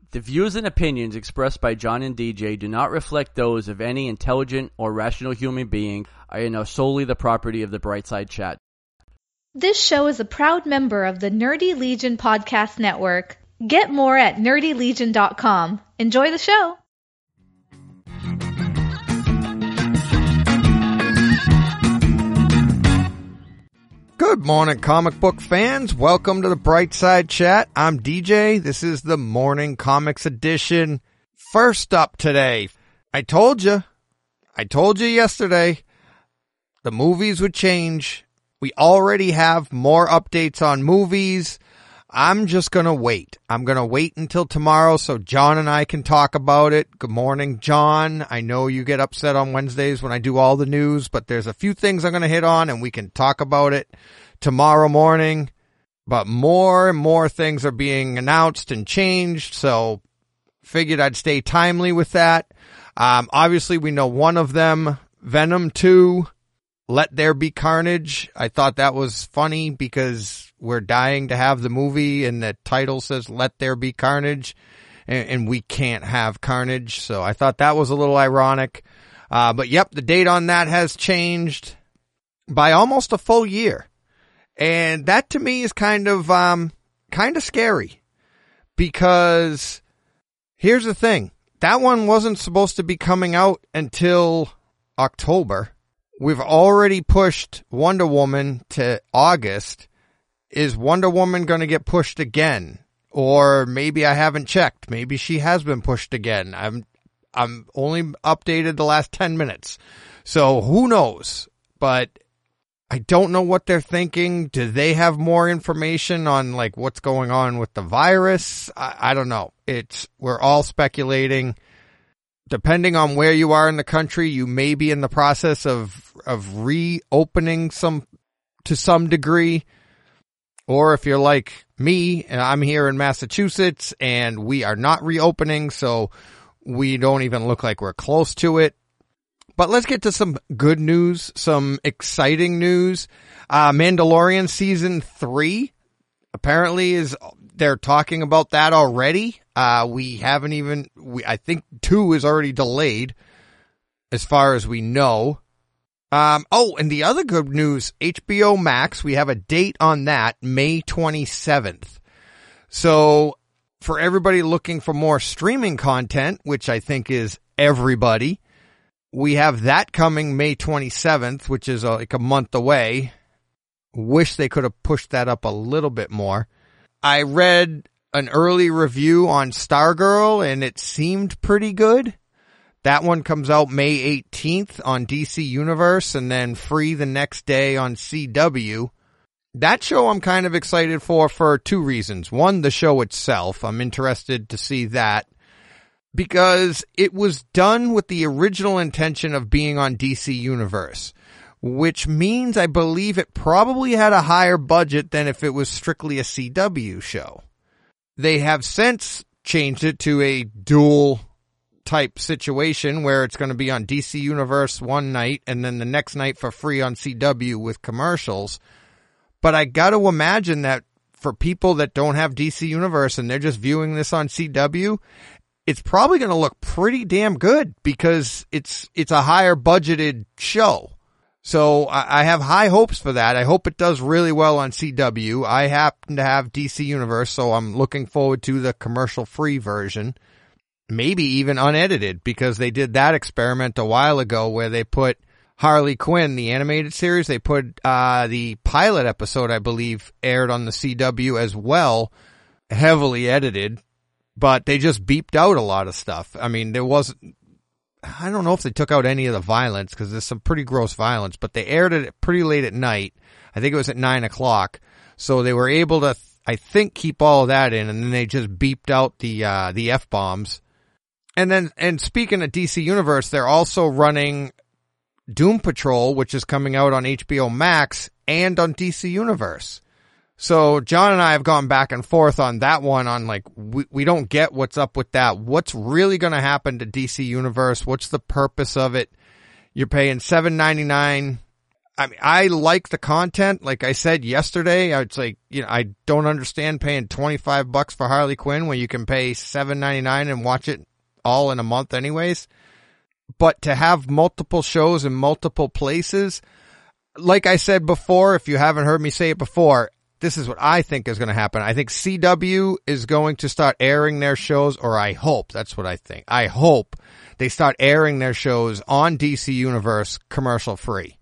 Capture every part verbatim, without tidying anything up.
The views and opinions expressed by John and D J do not reflect those of any intelligent or rational human being and are solely the property of the Brightside Chat. This show is a proud member of the Nerdy Legion Podcast Network. Get more at nerdy legion dot com. Enjoy the show! Good morning, comic book fans. Welcome to the Brightside Chat. I'm D J. This is the Morning Comics Edition. First up today, I told you, I told you yesterday, the movies would change. We already have more updates on movies. I'm just going to wait. I'm going to wait until tomorrow so John and I can talk about it. Good morning, John. I know you get upset on Wednesdays when I do all the news, but there's a few things I'm going to hit on and we can talk about it tomorrow morning. But more and more things are being announced and changed, so figured I'd stay timely with that. Um, obviously, we know one of them, Venom two, Let There Be Carnage. I thought that was funny because we're dying to have the movie and the title says Let There Be Carnage and, and we can't have Carnage. So I thought that was a little ironic. Uh, but yep, the date on that has changed by almost a full year. And that to me is kind of, um, kind of scary because here's the thing. That one wasn't supposed to be coming out until October. We've already pushed Wonder Woman to August. Is Wonder Woman going to get pushed again? Or maybe I haven't checked. Maybe she has been pushed again. I'm, I'm only updated the last ten minutes. So who knows? But I don't know what they're thinking. Do they have more information on like what's going on with the virus? I, I don't know. It's, we're all speculating. Depending on where you are in the country, you may be in the process of, of reopening some, to some degree. Or if you're like me, and I'm here in Massachusetts, and we are not reopening, so we don't even look like we're close to it. But let's get to some good news, some exciting news. Uh, Mandalorian Season three, apparently is, they're talking about that already. Uh, we haven't even, we, I think two is already delayed, as far as we know. Um, oh, and the other good news, H B O Max, we have a date on that, May twenty-seventh. So for everybody looking for more streaming content, which I think is everybody, we have that coming May twenty-seventh, which is uh, like a month away. Wish they could have pushed that up a little bit more. I read an early review on Stargirl and it seemed pretty good. That one comes out May eighteenth on D C Universe and then free the next day on C W. That show I'm kind of excited for for two reasons. One, the show itself. I'm interested to see that because it was done with the original intention of being on D C Universe, which means I believe it probably had a higher budget than if it was strictly a C W show. They have since changed it to a dual type situation where it's going to be on D C Universe one night and then the next night for free on C W with commercials. But I got to imagine that for people that don't have D C Universe and they're just viewing this on C W, it's probably going to look pretty damn good because it's it's a higher budgeted show. So I, I have high hopes for that. I hope it does really well on C W. I happen to have D C Universe, so I'm looking forward to the commercial-free version. Maybe even unedited, because they did that experiment a while ago where they put Harley Quinn, the animated series, they put uh the pilot episode, I believe, aired on the C W as well, heavily edited, but they just beeped out a lot of stuff. I mean, there wasn't, I don't know if they took out any of the violence, because there's some pretty gross violence, but they aired it pretty late at night. I think it was at nine o'clock, so they were able to, I think, keep all of that in, and then they just beeped out the uh the F-bombs. And then, and speaking of D C Universe, they're also running Doom Patrol, which is coming out on H B O Max and on D C Universe. So John and I have gone back and forth on that one on like, we, we don't get what's up with that. What's really going to happen to D C Universe? What's the purpose of it? You're paying seven ninety-nine I mean, I like the content. Like I said yesterday, it's like, you know, I don't understand paying twenty-five bucks for Harley Quinn when you can pay seven ninety-nine and watch it all in a month anyways. But to have multiple shows in multiple places, like I said before, if you haven't heard me say it before, this is what I think is going to happen. I think C W is going to start airing their shows, or I hope, that's what I think. I hope they start airing their shows on D C Universe commercial free.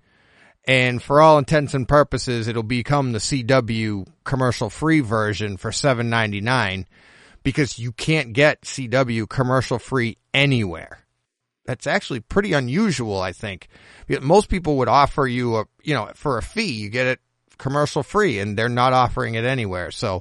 And for all intents and purposes, it'll become the C W commercial-free version for seven ninety-nine because you can't get C W commercial-free anywhere. That's actually pretty unusual, I think. Most people would offer you, a, you know, for a fee, you get it commercial-free, and they're not offering it anywhere. So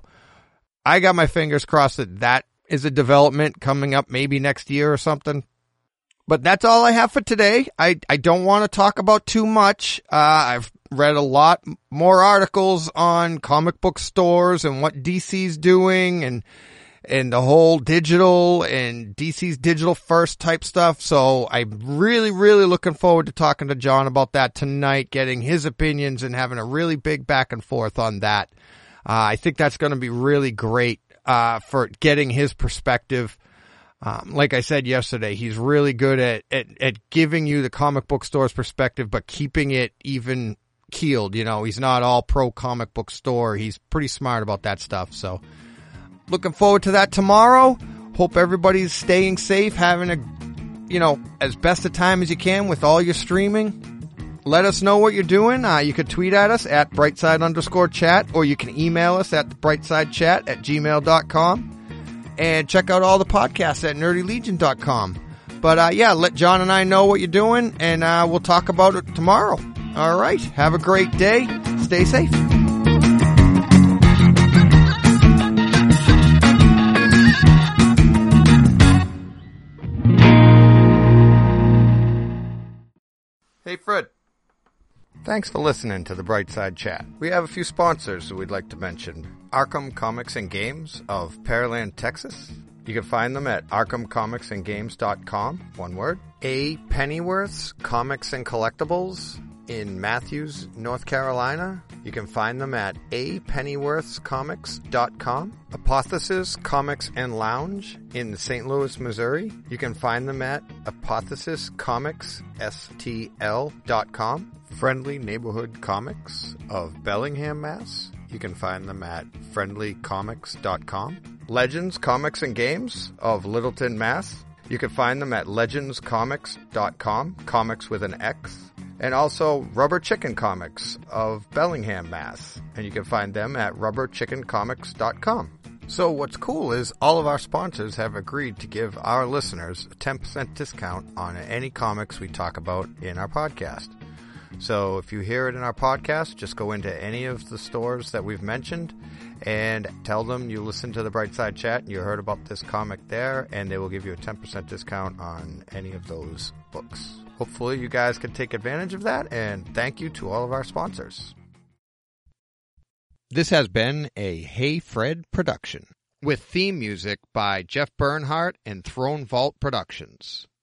I got my fingers crossed that that is a development coming up maybe next year or something. But that's all I have for today. I, I don't want to talk about too much. Uh, I've read a lot more articles on comic book stores and what D C's doing and, and the whole digital and D C's digital first type stuff. So I'm really, really looking forward to talking to John about that tonight, getting his opinions and having a really big back and forth on that. Uh, I think that's going to be really great, uh, for getting his perspective. Um, like I said yesterday, he's really good at, at, at giving you the comic book store's perspective, but keeping it even keeled. You know, he's not all pro comic book store. He's pretty smart about that stuff. So looking forward to that tomorrow. Hope everybody's staying safe, having a, you know, as best a time as you can with all your streaming. Let us know what you're doing. Uh, you could tweet at us at brightside underscore chat, or you can email us at brightsidechat at gmail dot com. And check out all the podcasts at nerdy legion dot com. But, uh, yeah, let John and I know what you're doing, and uh, we'll talk about it tomorrow. All right. Have a great day. Stay safe. Hey, Fred. Thanks for listening to the Brightside Chat. We have a few sponsors that we'd like to mention. Arkham Comics and Games of Pearland, Texas. You can find them at arkham comics and games dot com, one word. A. Pennyworth's Comics and Collectibles in Matthews, North Carolina. You can find them at a pennyworths comics dot com. Apothesis Comics and Lounge in Saint Louis, Missouri. You can find them at apothesis comics s t l dot com. Friendly Neighborhood Comics of Bellingham, Mass. You can find them at friendly comics dot com. Legends Comics and Games of Littleton, Mass. You can find them at legends comics dot com, comics with an X. And also Rubber Chicken Comics of Bellingham, Mass. And you can find them at rubber chicken comics dot com. So what's cool is all of our sponsors have agreed to give our listeners a ten percent discount on any comics we talk about in our podcast. So if you hear it in our podcast, just go into any of the stores that we've mentioned and tell them you listened to the Brightside Chat and you heard about this comic there, and they will give you a ten percent discount on any of those books. Hopefully you guys can take advantage of that, and thank you to all of our sponsors. This has been a Hey Fred production with theme music by Jeff Bernhardt and Throne Vault Productions.